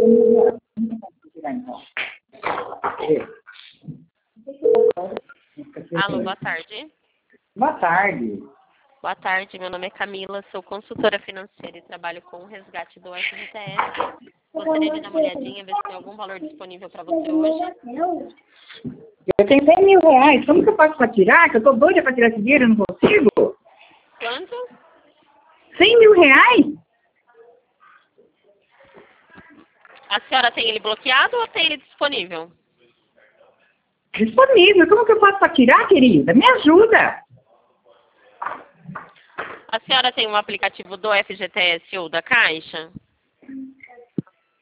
Alô, boa tarde. Boa tarde. Boa tarde, meu nome é Camila, sou consultora financeira e trabalho com o resgate do FGTS. Gostaria de dar uma olhadinha, ver se tem algum valor disponível para você hoje. Eu tenho 100 mil reais. Como que eu faço para tirar? Que eu tô doida para tirar esse dinheiro e não consigo. Quanto? 100 mil reais? A senhora tem ele bloqueado ou tem ele disponível? Disponível. Como que eu faço para tirar, querida? Me ajuda. A senhora tem um aplicativo do FGTS ou da Caixa?